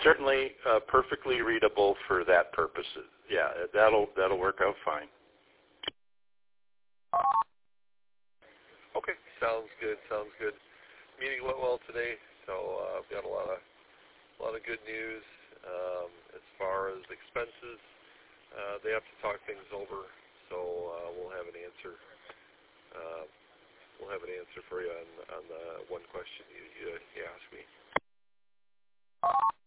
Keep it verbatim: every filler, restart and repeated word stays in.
certainly uh, perfectly readable for that purpose. Yeah, that'll that'll work out fine. Okay, sounds good. Sounds good. Meeting went well today, so uh, I've got a lot of a lot of good news um, as far as expenses. Uh, they have to talk things over, so uh, we'll have an answer. Uh, we'll have an answer for you on, on the one question you, you, you asked me.